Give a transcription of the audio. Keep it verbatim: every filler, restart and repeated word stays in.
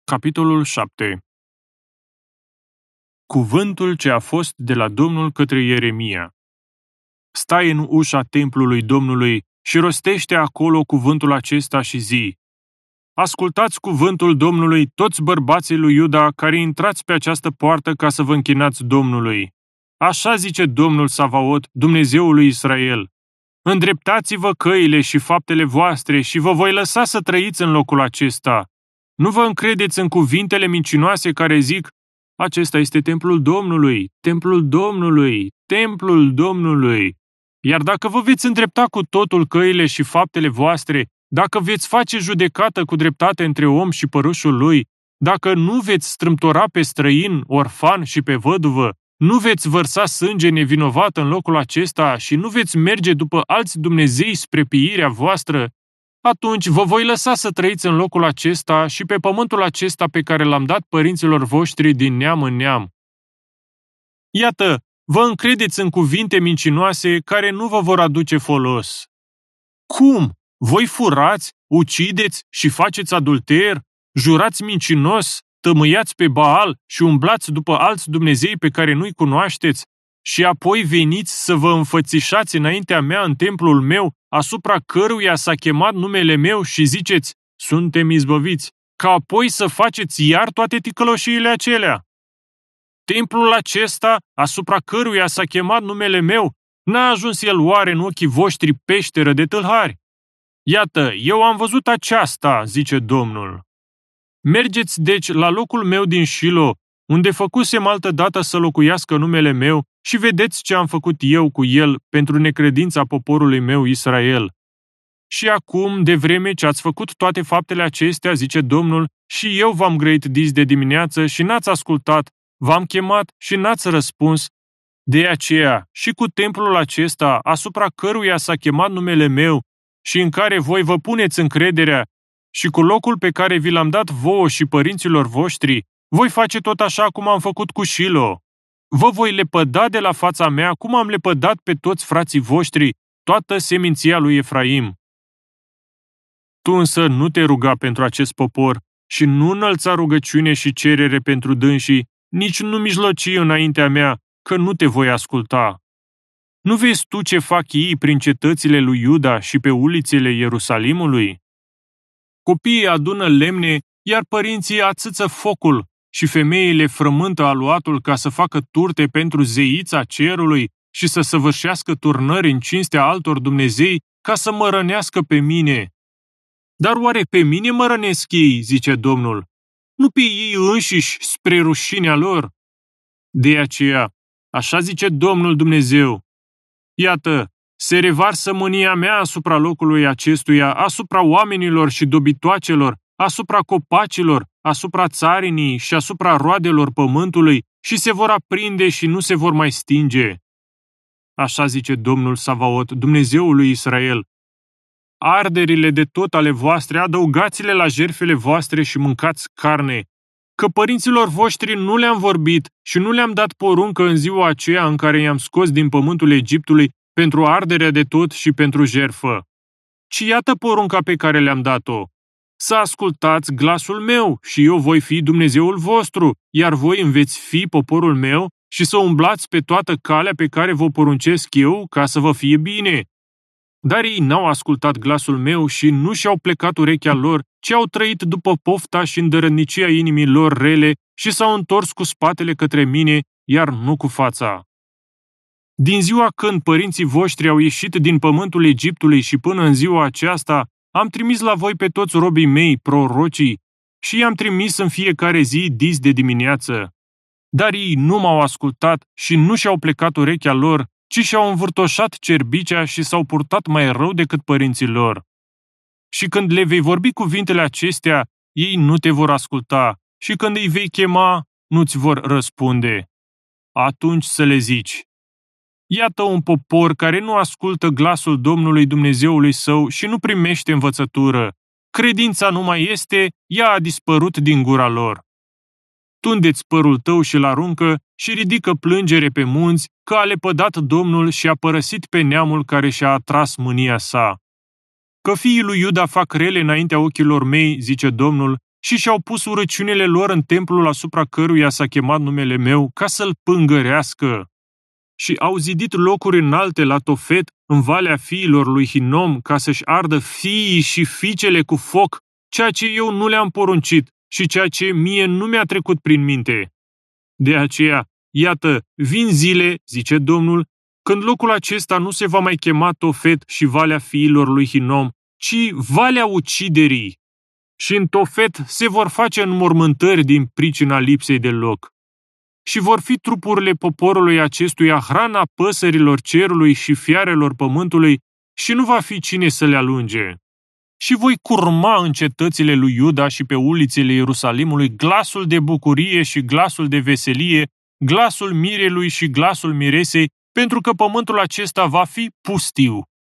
Capitolul șapte. Cuvântul ce a fost de la Domnul către Ieremia. Stai în ușa templului Domnului și rostește acolo cuvântul acesta și zi: Ascultați cuvântul Domnului, toți bărbații lui Iuda care intrați pe această poartă ca să vă închinați Domnului. Așa zice Domnul Savaot, Dumnezeul lui Israel: Îndreptați-vă căile și faptele voastre și vă voi lăsa să trăiți în locul acesta. Nu vă încredeți în cuvintele mincinoase care zic: acesta este templul Domnului, templul Domnului, templul Domnului. Iar dacă vă veți îndrepta cu totul căile și faptele voastre, dacă veți face judecată cu dreptate între om și părâșul lui, dacă nu veți strâmtora pe străin, orfan și pe văduvă, nu veți vărsa sânge nevinovat în locul acesta și nu veți merge după alți dumnezei spre pieirea voastră, atunci vă voi lăsa să trăiți în locul acesta și pe pământul acesta pe care l-am dat părinților voștri din neam în neam. Iată, vă încredeți în cuvinte mincinoase care nu vă vor aduce folos. Cum? Voi furați, ucideți și faceți adulter, jurați mincinos, tămâiați pe Baal și umblați după alți dumnezei pe care nu-i cunoașteți și apoi veniți să vă înfățișați înaintea mea în templul meu, asupra căruia s-a chemat numele meu și ziceți: suntem izbăviți, ca apoi să faceți iar toate ticăloșiile acelea. Templul acesta, asupra căruia s-a chemat numele meu, n-a ajuns el oare în ochii voștri peșteră de tâlhari? Iată, eu am văzut aceasta, zice Domnul. Mergeți deci la locul meu din Shilo, unde făcusem altădată să locuiască numele meu, și vedeți ce am făcut eu cu el pentru necredința poporului meu Israel. Și acum, de vreme ce ați făcut toate faptele acestea, zice Domnul, și eu v-am grăit dis de dimineață și n-ați ascultat, v-am chemat și n-ați răspuns. De aceea, și cu templul acesta, asupra căruia s-a chemat numele meu și în care voi vă puneți încrederea, și cu locul pe care vi l-am dat vouă și părinților voștri, voi face tot așa cum am făcut cu Shilo. Vă voi lepăda de la fața mea cum am lepădat pe toți frații voștri, toată seminția lui Efraim. Tu însă nu te ruga pentru acest popor și nu înălța rugăciune și cerere pentru dânsii, nici nu mijloci înaintea mea, că nu te voi asculta. Nu vezi tu ce fac ei prin cetățile lui Iuda și pe ulițele Ierusalimului? Copiii adună lemne, iar părinții ațâță focul, și femeile frământă aluatul ca să facă turte pentru zeița cerului și să săvârșească turnări în cinstea altor dumnezei ca să mă rănească pe mine. Dar oare pe mine mă rănesc ei, zice Domnul, nu pe ei înșiși spre rușinea lor? De aceea, așa zice Domnul Dumnezeu: iată, se revarsă mânia mea asupra locului acestuia, asupra oamenilor și dobitoacelor, asupra copacilor, asupra țarinii și asupra roadelor pământului și se vor aprinde și nu se vor mai stinge. Așa zice Domnul Savaot, Dumnezeul lui Israel: arderile de tot ale voastre, adăugați-le la jertfele voastre și mâncați carne, că părinților voștri nu le-am vorbit și nu le-am dat poruncă în ziua aceea în care i-am scos din pământul Egiptului pentru arderea de tot și pentru jertfă. Ci iată porunca pe care le-am dat-o: să ascultați glasul meu și eu voi fi Dumnezeul vostru, iar voi îmi veți fi poporul meu și să umblați pe toată calea pe care vă poruncesc eu ca să vă fie bine. Dar ei n-au ascultat glasul meu și nu și-au plecat urechea lor, ci au trăit după pofta și îndărătnicia inimii lor rele și s-au întors cu spatele către mine, iar nu cu fața. Din ziua când părinții voștri au ieșit din pământul Egiptului și până în ziua aceasta, am trimis la voi pe toți robii mei, prorocii, și i-am trimis în fiecare zi dis de dimineață. Dar ei nu m-au ascultat și nu și-au plecat urechea lor, ci și-au învârtoșat cerbicea și s-au purtat mai rău decât părinții lor. Și când le vei vorbi cuvintele acestea, ei nu te vor asculta, și când îi vei chema, nu-ți vor răspunde. Atunci să le zici: iată un popor care nu ascultă glasul Domnului Dumnezeului său și nu primește învățătură. Credința nu mai este, ea a dispărut din gura lor. Tunde-ți părul tău și-l aruncă și ridică plângere pe munți, că a lepădat Domnul și a părăsit pe neamul care și-a atras mânia sa. Că fiii lui Iuda fac rele înaintea ochilor mei, zice Domnul, și și-au pus urăciunile lor în templul asupra căruia s-a chemat numele meu, ca să-l pângărească. Și au zidit locuri înalte la Tofet, în valea fiilor lui Hinom, ca să-și ardă fiii și fiicele cu foc, ceea ce eu nu le-am poruncit și ceea ce mie nu mi-a trecut prin minte. De aceea, iată, vin zile, zice Domnul, când locul acesta nu se va mai chema Tofet și valea fiilor lui Hinom, ci valea uciderii. Și în Tofet se vor face înmormântări din pricina lipsei de loc. Și vor fi trupurile poporului acestuia hrana păsărilor cerului și fiarelor pământului și nu va fi cine să le alunge. Și voi curma în cetățile lui Iuda și pe ulițele Ierusalimului glasul de bucurie și glasul de veselie, glasul mirelui și glasul miresei, pentru că pământul acesta va fi pustiu.